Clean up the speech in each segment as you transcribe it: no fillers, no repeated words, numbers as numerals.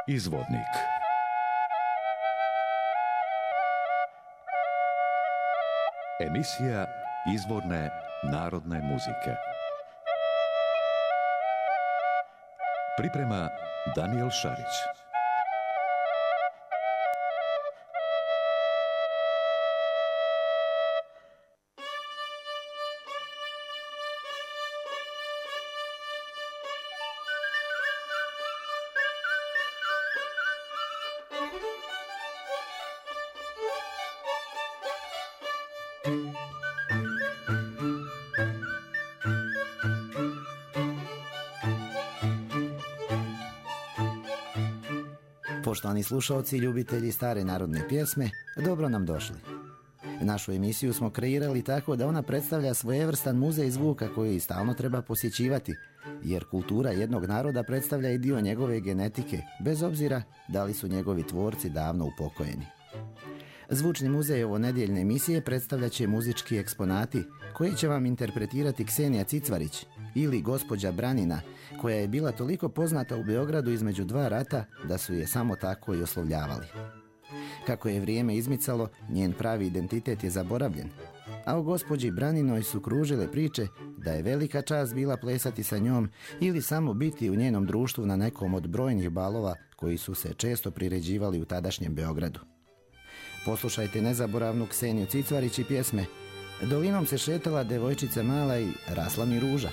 Izvornik. Emisija izvorne narodne muzike. Priprema Danijel Šarić. Poštovani slušalci i ljubitelji stare narodne pjesme, dobro nam došli. Našu emisiju smo kreirali tako da ona predstavlja svojevrstan muzej zvuka koji stalno treba posjećivati, jer kultura jednog naroda predstavlja i dio njegove genetike, bez obzira da li su njegovi tvorci davno upokojeni. Zvučni muzej ovonedjeljne emisije predstavljat će muzički eksponati koje će vam interpretirati Ksenija Cicvarić ili gospođa Branina, koja je bila toliko poznata u Beogradu između dva rata da su je samo tako i oslovljavali. Kako je vrijeme izmicalo, njen pravi identitet je zaboravljen, a o gospođi Braninoj su kružile priče da je velika čast bila plesati sa njom ili samo biti u njenom društvu na nekom od brojnih balova koji su se često priređivali u tadašnjem Beogradu. Poslušajte nezaboravnu Kseniju Cicvarić i pjesme Dolinom se šetala devojčica mala i rasla mi ruža.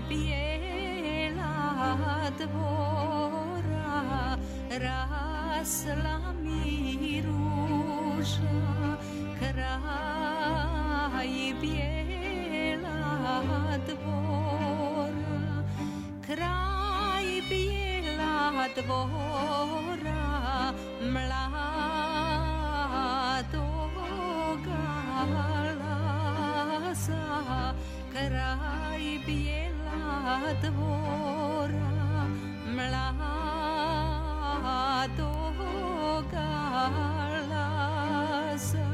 bijela dvora, rasla mi ruža, kraj bijela dvora, kraj bijela dvora, mladoga laza, kraj bijela dvora, mladoga laza.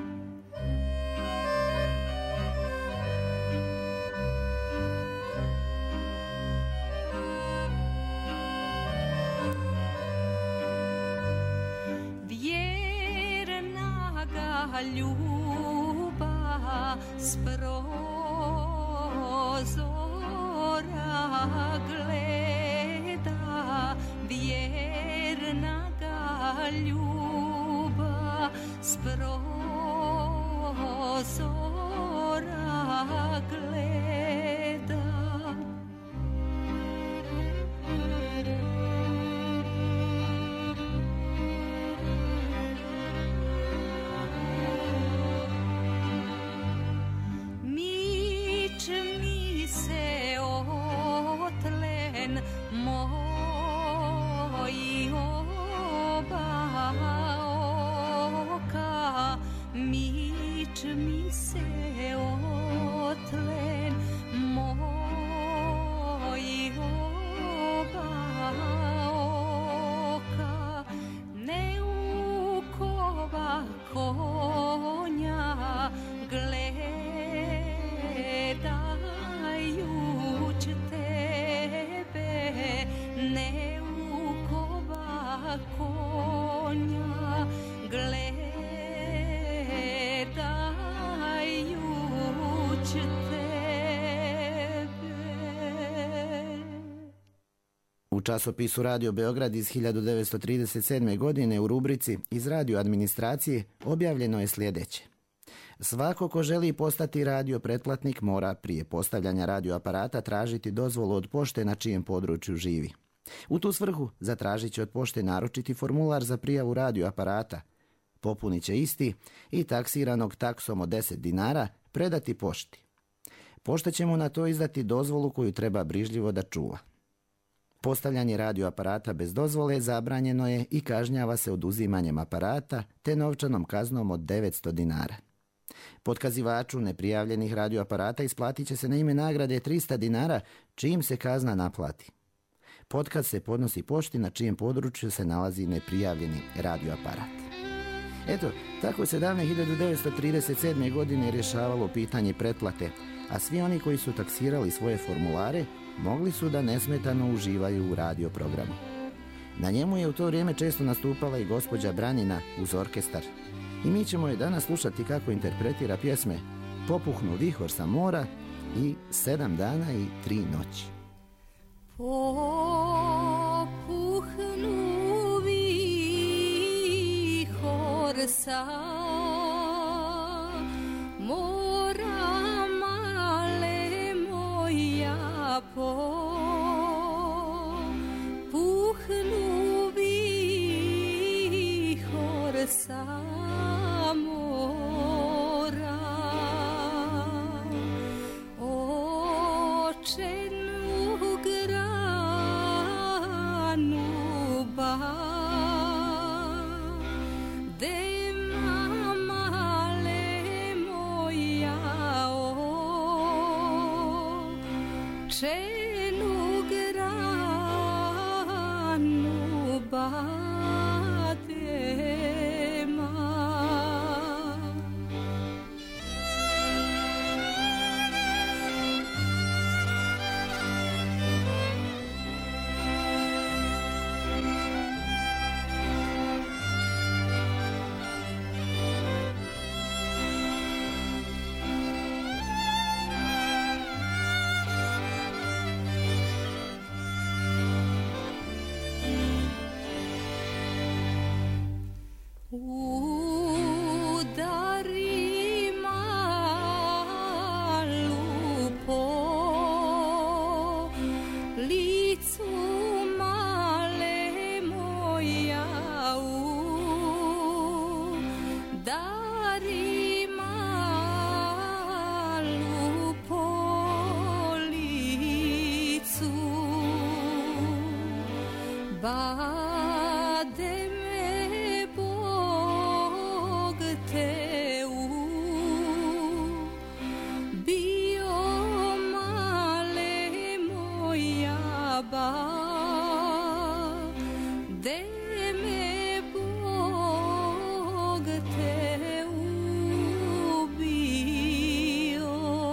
Vjerna ga ljuba s prozora gleda, vjerna ga ljuba s prozora gleda. Mič mi se otlen moji oba oka, mič mi se otlen moji oba oka, neukova konja gledajuć tebe, neukova konja gledajuć tebe. U časopisu Radio Beograd iz 1937. godine u rubrici Iz radio administracije objavljeno je sljedeće. Svako ko želi postati radio pretplatnik mora prije postavljanja radioaparata tražiti dozvolu od pošte na čijem području živi. U tu svrhu zatražit će od pošte naručiti formular za prijavu radioaparata, popunit će isti i taksiranog taksom od 10 dinara predati pošti. Pošta će mu na to izdati dozvolu koju treba brižljivo da čuva. Postavljanje radioaparata bez dozvole zabranjeno je i kažnjava se oduzimanjem aparata te novčanom kaznom od 900 dinara. Potkazivaču neprijavljenih radioaparata isplatit će se na ime nagrade 300 dinara čim se kazna naplati. Potkaz se podnosi pošti na čijem području se nalazi neprijavljeni radioaparat. Eto, tako se davne 1937. godine rješavalo pitanje pretplate, a svi oni koji su taksirali svoje formulare mogli su da nesmetano uživaju u radioprogramu. Na njemu je u to vrijeme često nastupala i gospođa Branina uz orkestar. I mi ćemo je danas slušati kako interpretira pjesme Popuhnu vihor sa mora i 7 dana i 3 noći. Popuhnu vihor sa mora, male moja, popuhnu vihor sa mora, očenu granu ba, de male moja, očenu granu ba. su male moja dari malu policu bade me Bog te bio male moja de me Bog te ubio.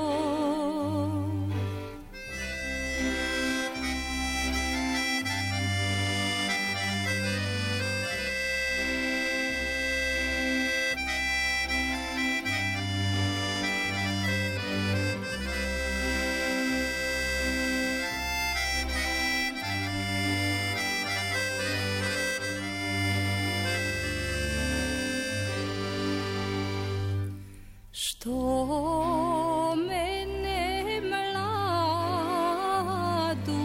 Što mene mladu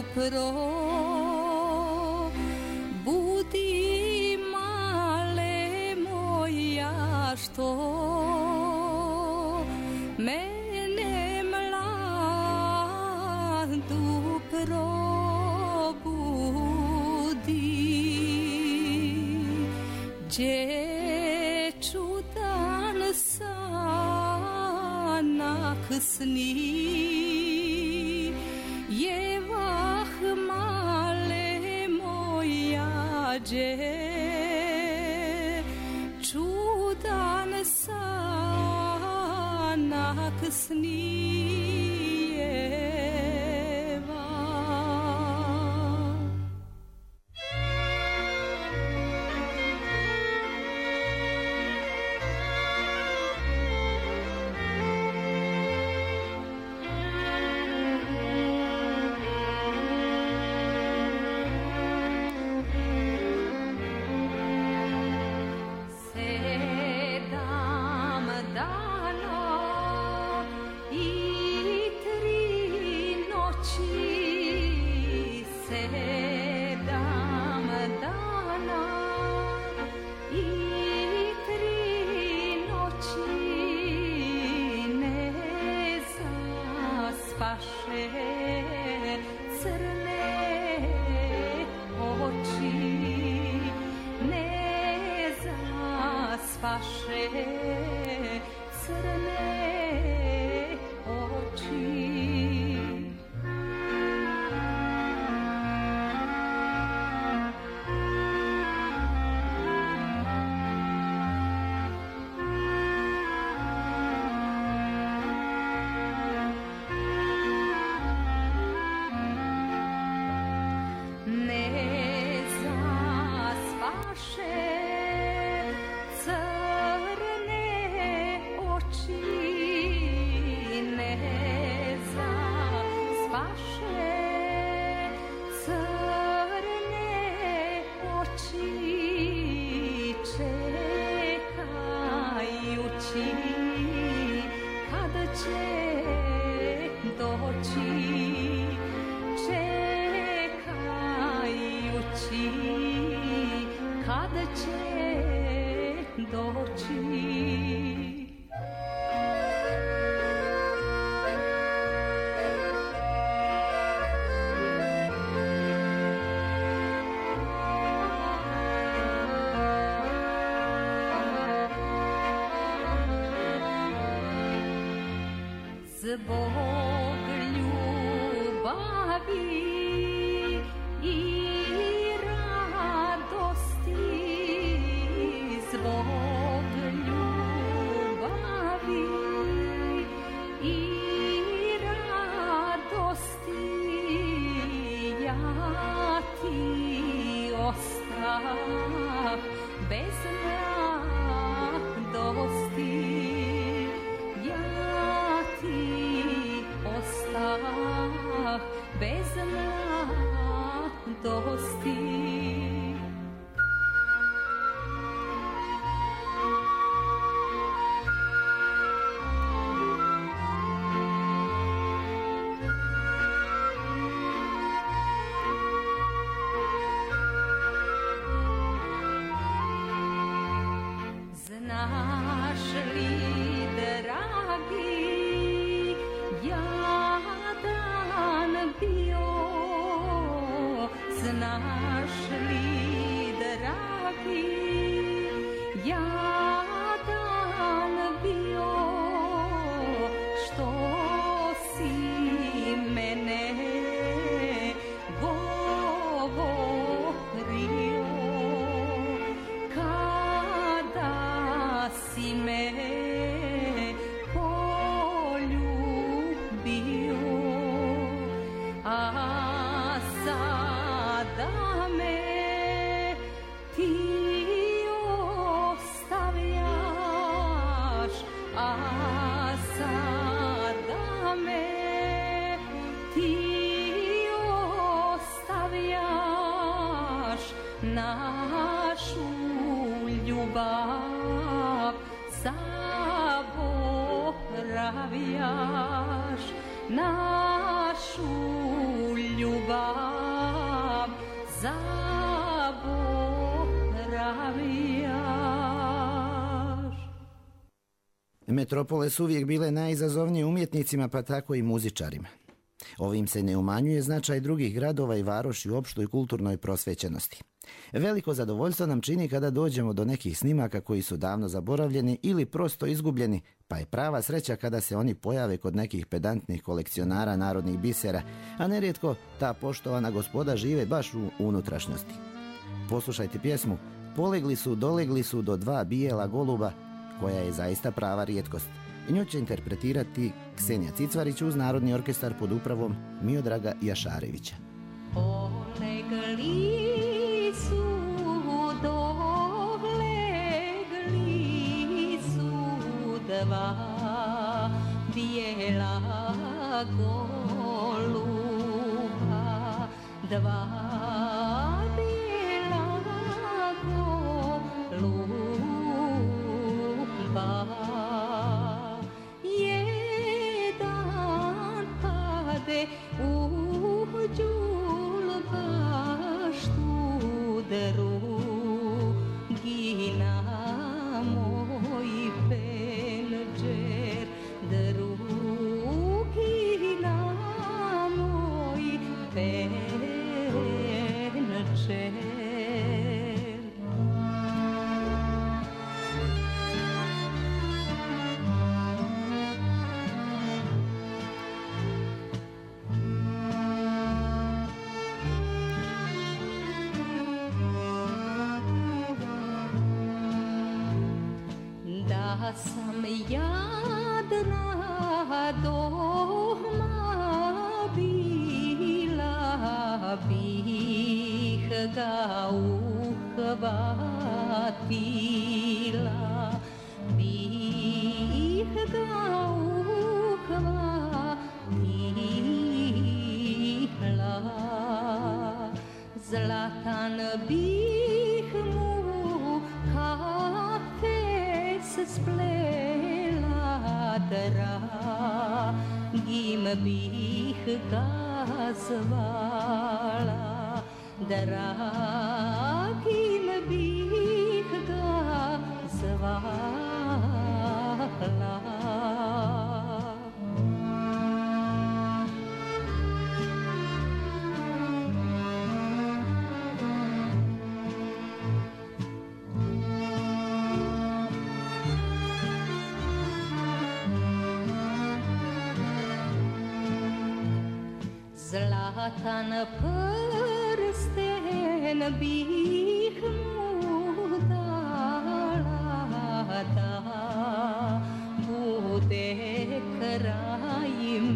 probudi male moja, što mene mladu probudi čudan sanak sni je vah male moja čudan sanak sni je vah. Zbog ljubavi i radosti, zbog ljubavi i radosti ja ti ostah bez radosti. Bez mladosti. znaš li, dragi, jadan bio, što si mene govorio, kada si me poljubio, a sada me ti ostavljaš, a sada me ti ostavljaš, našu ljubav zaboravljaš, našu ljubav zaboravljaš. Metropole su uvijek bile najizazovnije umjetnicima, pa tako i muzičarima. Ovim se ne umanjuje značaj drugih gradova i varoši u opštoj kulturnoj prosvećenosti. Veliko zadovoljstvo nam čini kada dođemo do nekih snimaka koji su davno zaboravljeni ili prosto izgubljeni, pa je prava sreća kada se oni pojave kod nekih pedantnih kolekcionara narodnih bisera, a nerijetko ta poštovana gospoda žive baš u unutrašnjosti. Poslušajte pjesmu Polegli su, dolegli su do dva bijela goluba, koja je zaista prava rijetkost. Nju će interpretirati Ksenija Cicvarić uz Narodni orkestar pod upravom Miodraga Jašarevića. Polegli su, dolegli su dva bijela goluba, dva bijela goluba. Jedan pade u đulbaštu, drugi na moj penđer, drugi na moj penđer. Da sam jadna doma bila, bih ga uhvatila, bih ga uhvatila. Zlatan bih mu kafe splela, dragim bih ga zvala, dragim bih ga zvala. Zlatan prsten bih mu dala, da bude kraj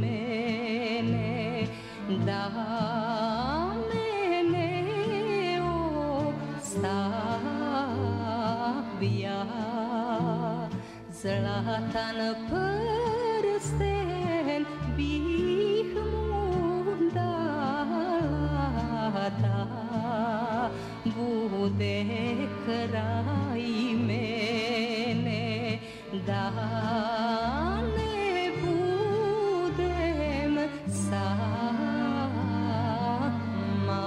mene, da mene ostavlja. Zlatan prsten bih mu dala, da bude kraj mene, da ne budem sama.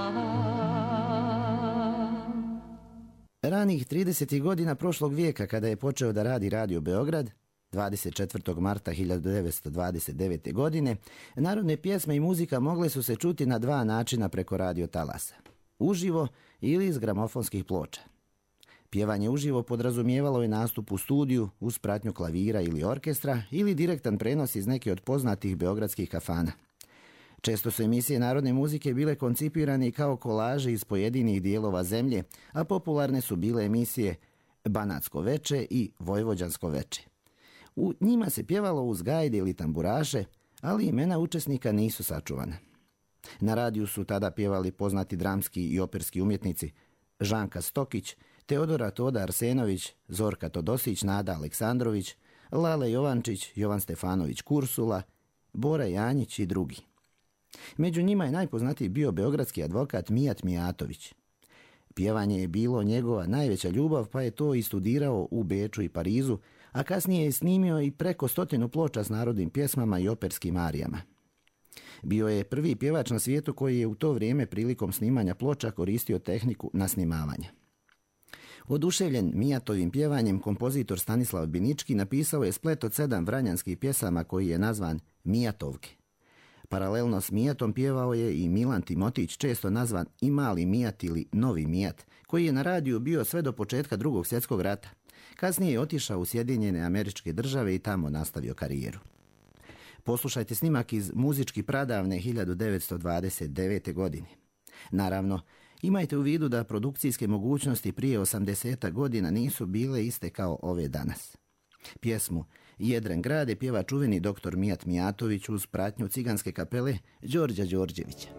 Ranih 30. godina prošlog vijeka, kada je počeo da radi Radio Beograd, 24. marta 1929. godine, narodne pjesme i muzika mogle su se čuti na dva načina preko radio talasa. uživo ili iz gramofonskih ploča. Pjevanje uživo podrazumijevalo je nastup u studiju uz pratnju klavira ili orkestra ili direktan prenos iz neke od poznatih beogradskih kafana. Često su emisije narodne muzike bile koncipirane kao kolaže iz pojedinih dijelova zemlje, a popularne su bile emisije Banatsko veče i Vojvođansko veče. U njima se pjevalo uz gajde ili tamburaše, ali imena učesnika nisu sačuvana. Na radiju su tada pjevali poznati dramski i operski umjetnici Žanka Stokić, Teodora Toda Arsenović, Zorka Todosić, Nada Aleksandrović, Lale Jovančić, Jovan Stefanović Kursula, Bora Janjić i drugi. Među njima je najpoznatiji bio beogradski advokat Mijat Mijatović. Pjevanje je bilo njegova najveća ljubav, pa je to i studirao u Beču i Parizu, a kasnije je snimio i preko 100 ploča s narodnim pjesmama i operskim arijama. Bio je prvi pjevač na svijetu koji je u to vrijeme prilikom snimanja ploča koristio tehniku nasnimavanja. Oduševljen Mijatovim pjevanjem, kompozitor Stanislav Binički napisao je splet od 7 vranjanskih pjesama koji je nazvan Mijatovke. Paralelno s Mijatom pjevao je i Milan Timotić, često nazvan i Mali Mijat ili Novi Mijat, koji je na radiju bio sve do početka Drugog svjetskog rata. Kasnije je otišao u Sjedinjene Američke Države i tamo nastavio karijeru. Poslušajte snimak iz muzički pradavne 1929. godine. Naravno, imajte u vidu da produkcijske mogućnosti prije 80 godina nisu bile iste kao ove danas. Pjesmu Jedren grade pjeva čuveni dr. Mijat Mijatović uz pratnju ciganske kapele Đorđa Đorđevića.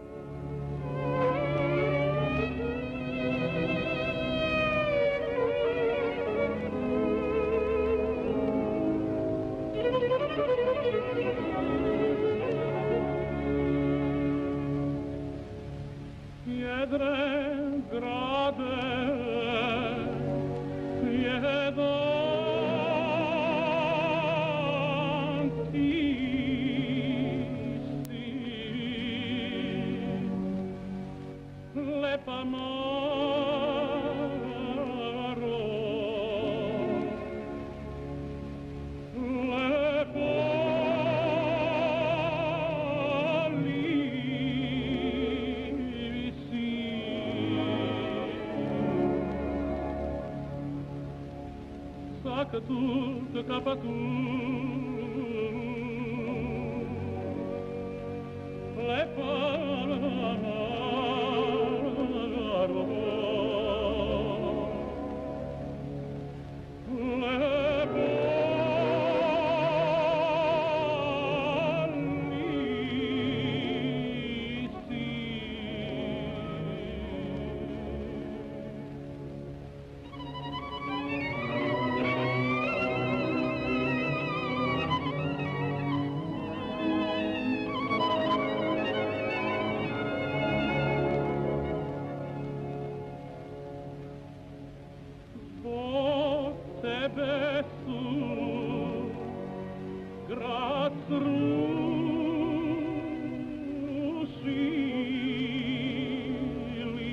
Jedren grade, jedan lepa maro, lepo li si, sakatu kapatu, lepa tebe su grad srušili,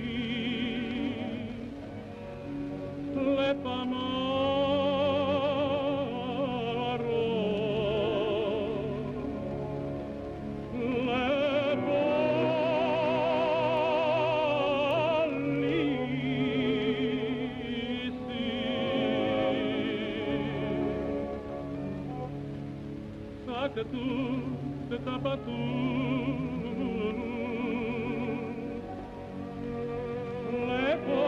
lepa maro, lepo sakatu kapatu, lepo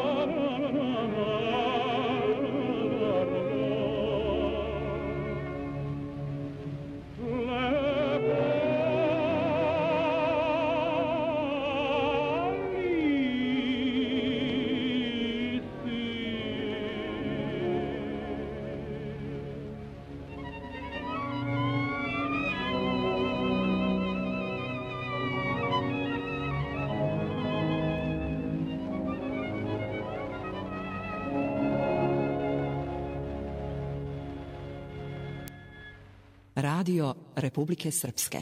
Radio Republike Srpske.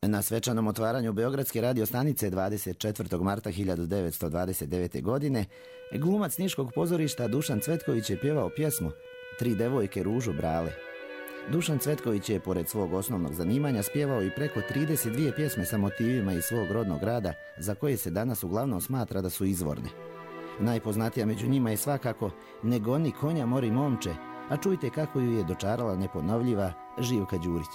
Na svečanom otvaranju Beogradske radiostanice 24. marta 1929. godine glumac Niškog pozorišta Dušan Cvetković je pjevao pjesmu Tri devojke ružu brale. Dušan Cvetković je, pored svog osnovnog zanimanja, spjevao i preko 32 pjesme sa motivima iz svog rodnog grada, za koje se danas uglavnom smatra da su izvorne. Najpoznatija među njima je svakako Ne goni konja mori momče, a čujte kako ju je dočarala neponovljiva Živka Đurić.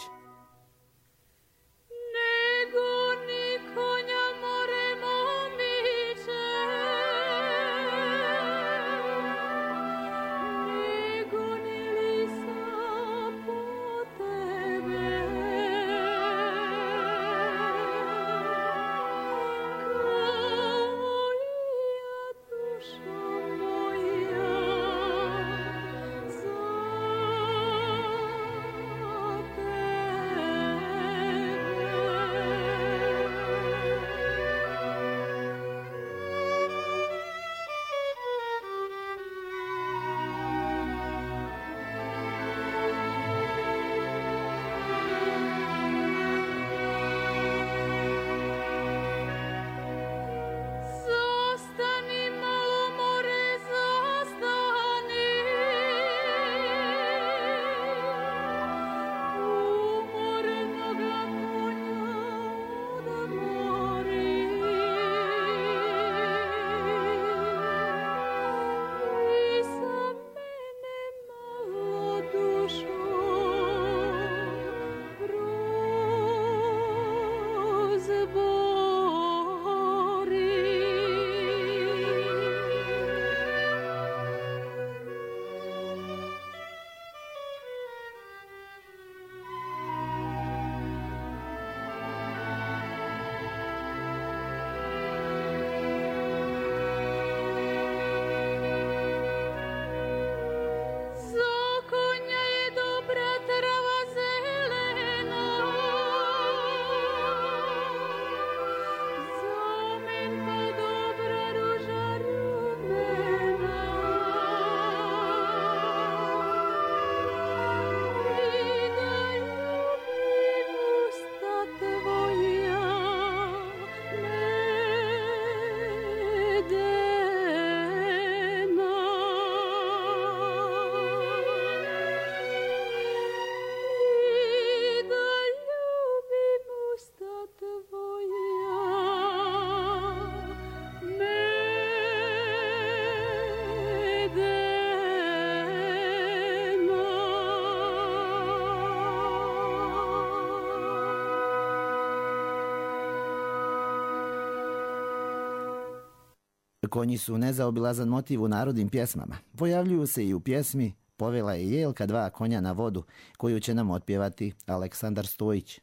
Konji su nezaobilazan motiv u narodnim pjesmama. Pojavljuju se i u pjesmi Povela je Jelka dva konja na vodu, koju će nam otpjevati Aleksandar Stojić.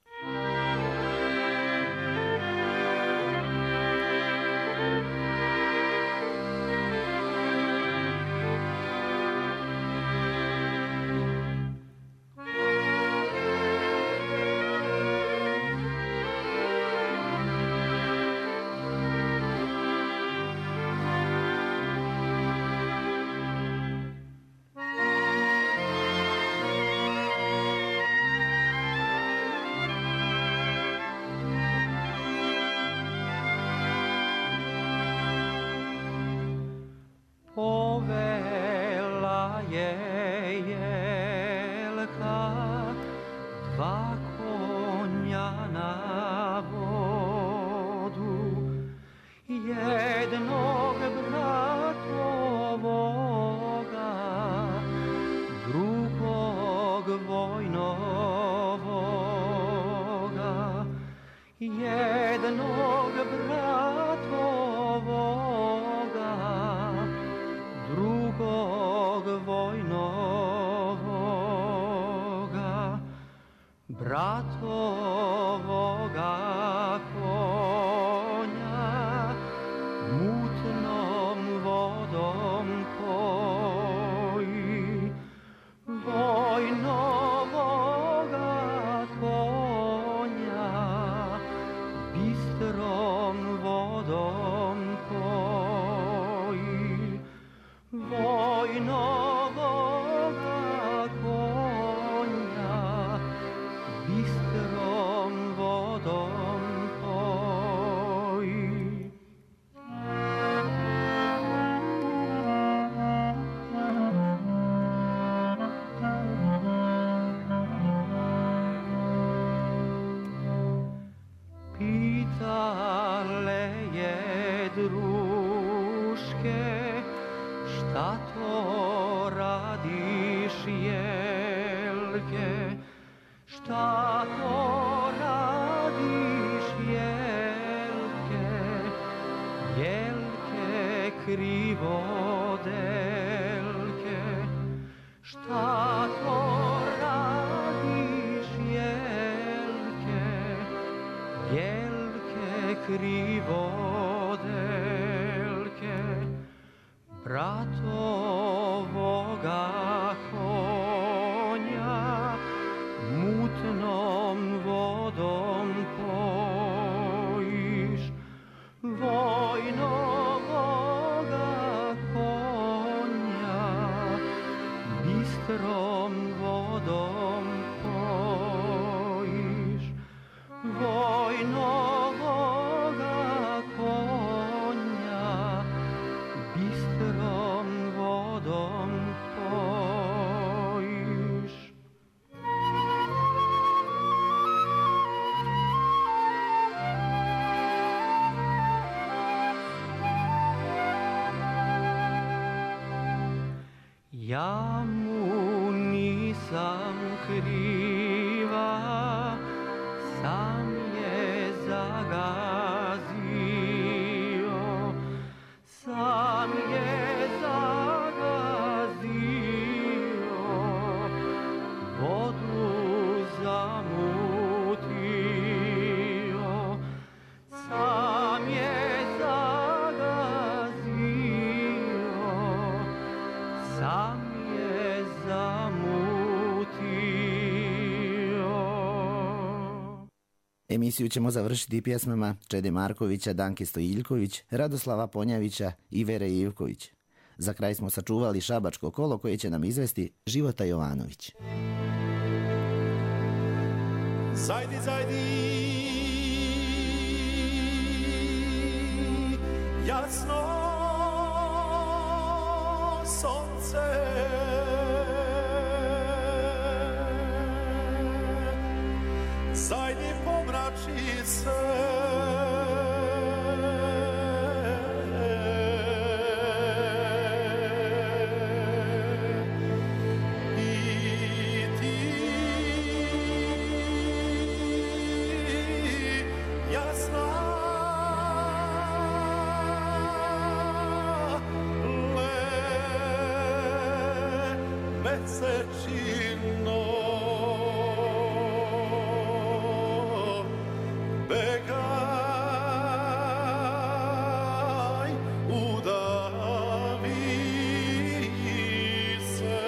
Povela je Jelka dva konja na vodu, jednog bratovoga, drugog vojnovoga, jednog bratovoga, drugog vojnovoga, bratovoga konja mutnom vodom poji, vojnovoga konja bistrom vodom poji, vojnovoga konja bistrom vodom šta to radiš, jelke, šta to radiš, jelke, jelke krivodelke, šta to radiš, jelke, jelke krivodelke, bratovoga konja mutnom vodom pojiš, vojnovoga konja bistrom vodom pojiš, vojnovoga konja bistrom vodom pojiš. Ja mu nisam kriva, sam je zagazio, sam je zagazio, vodu zamutio, sam je zagazio, sam je zamutio. Emisiju ćemo završiti pjesmama Čede Markovića, Danke Stojiljković, Radoslava Ponjavića i Vere Ivković. Za kraj smo sačuvali šabačko kolo koje će nam izvesti Života Jovanović. Zajdi, zajdi, jasno sonce, zajdi, pomrači se, mesečino begaj, udavi se.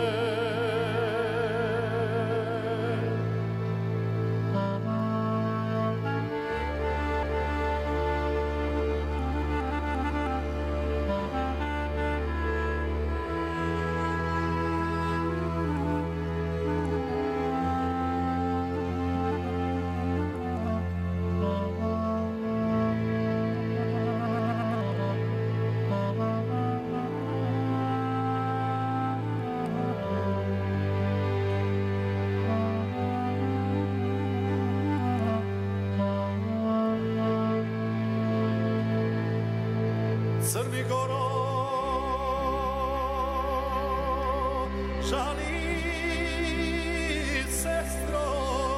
Crni Goro, žali sestro,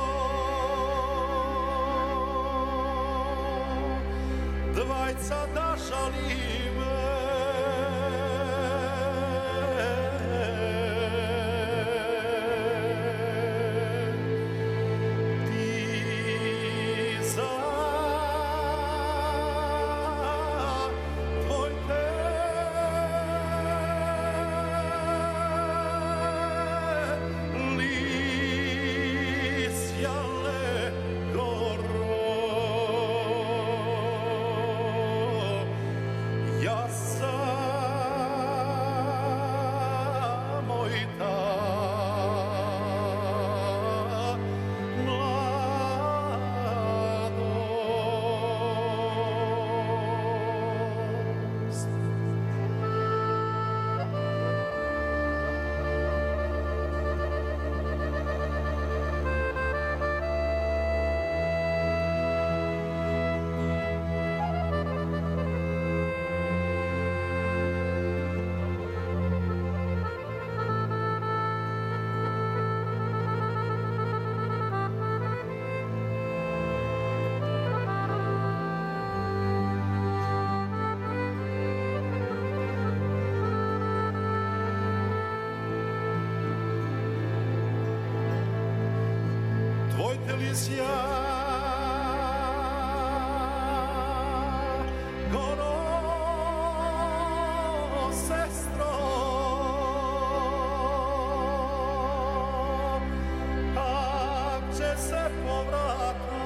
dvajca da žali me, ti za ja tvoj telizija goro sestro kak će se povrata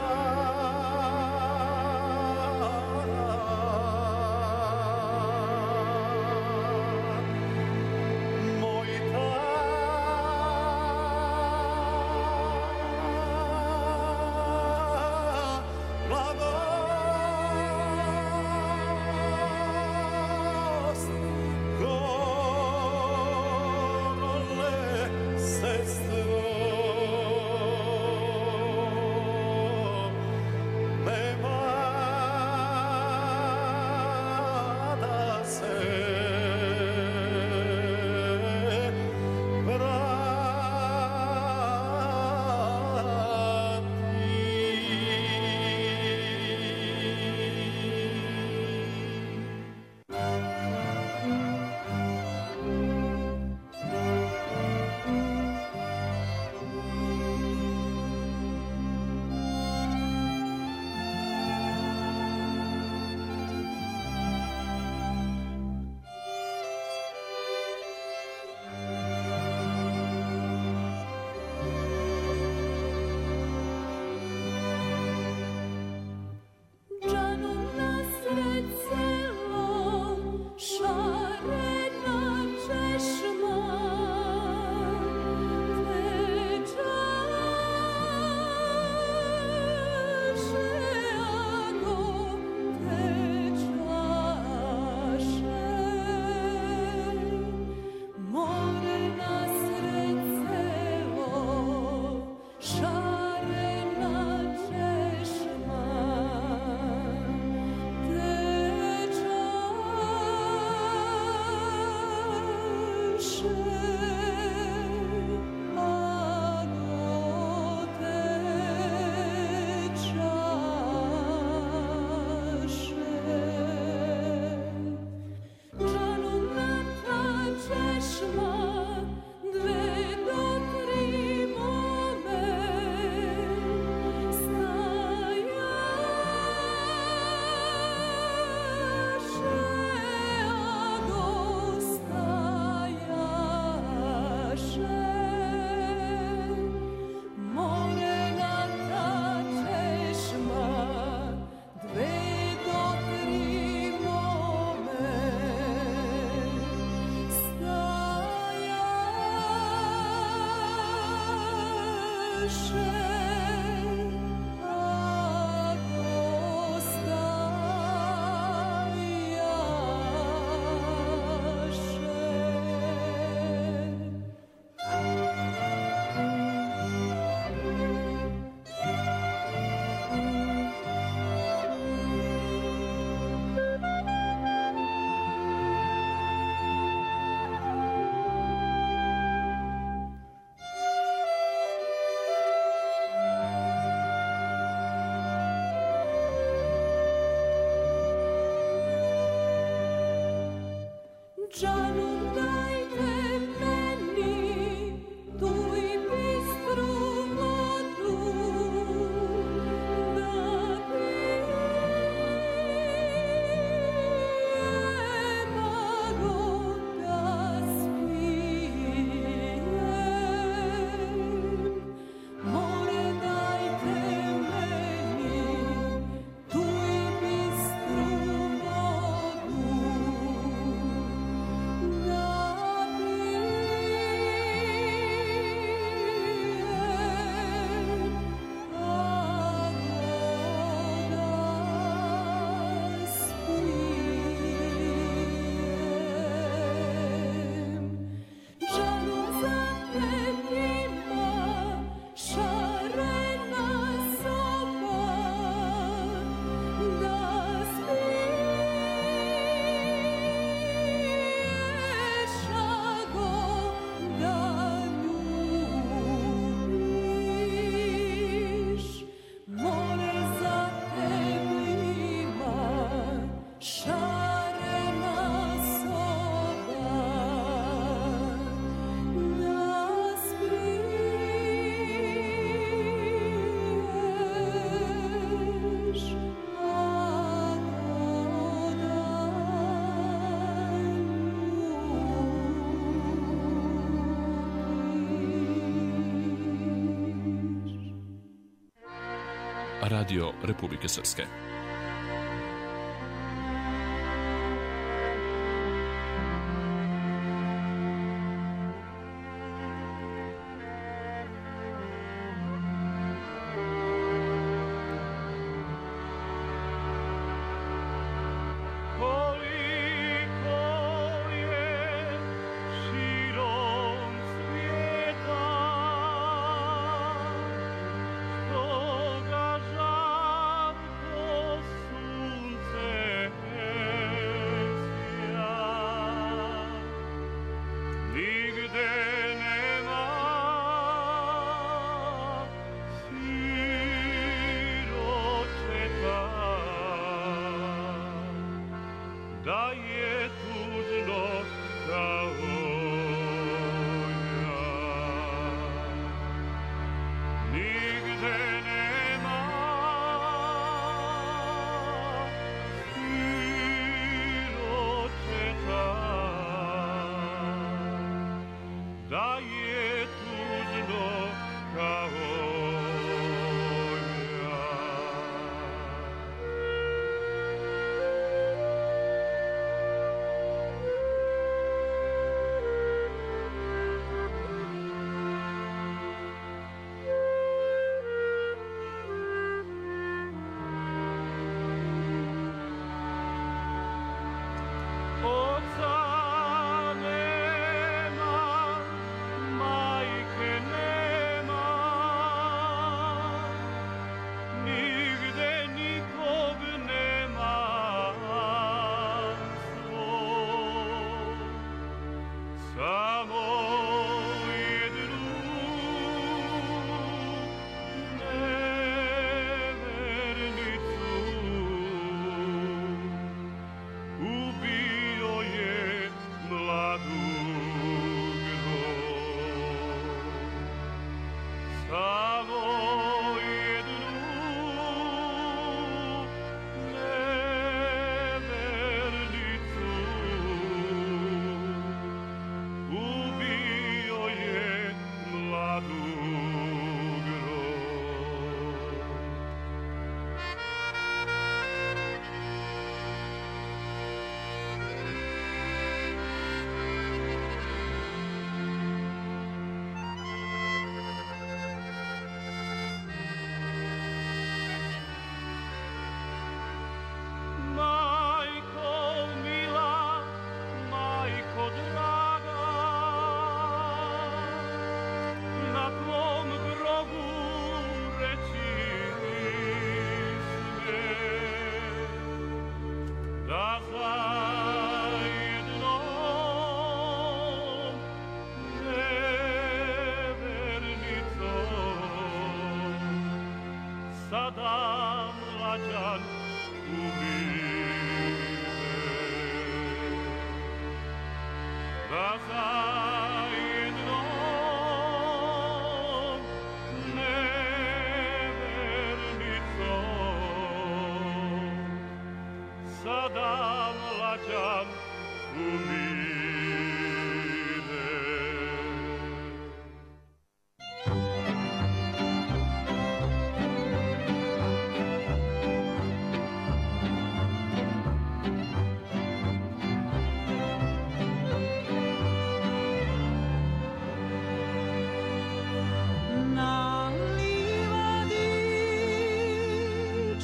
Radio Republike Srpske.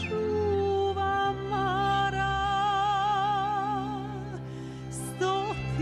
Čuva mara, 100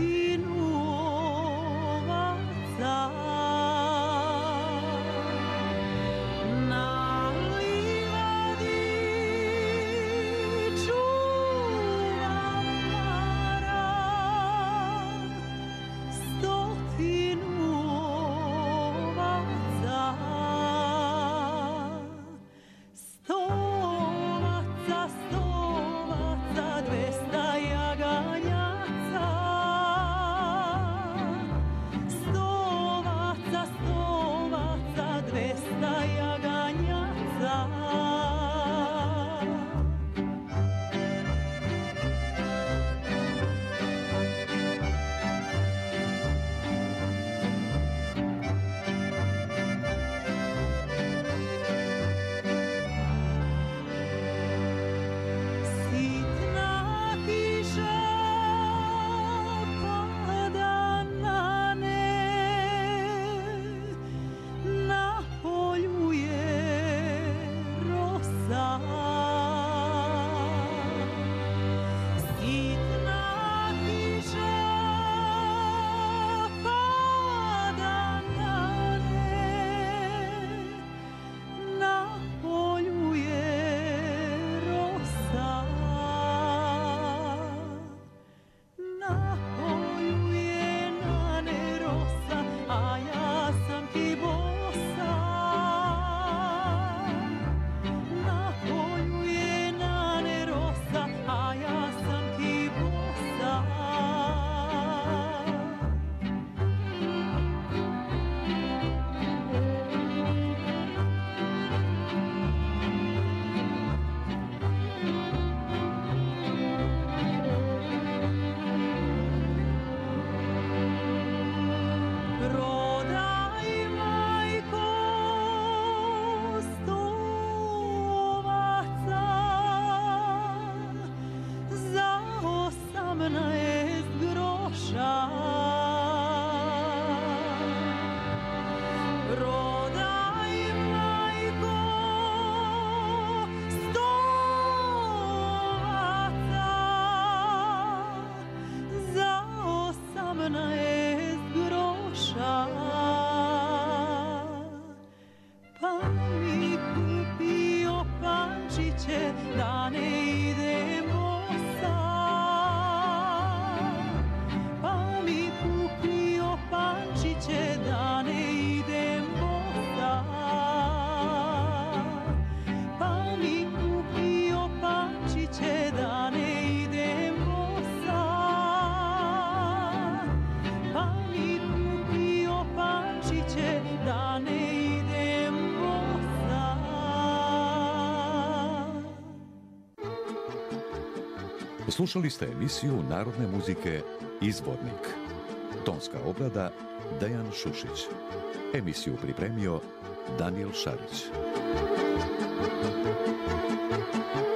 Slušali ste emisiju narodne muzike Izvornik. Tonska obrada Dejan Šušić. Emisiju pripremio Daniel Šarić.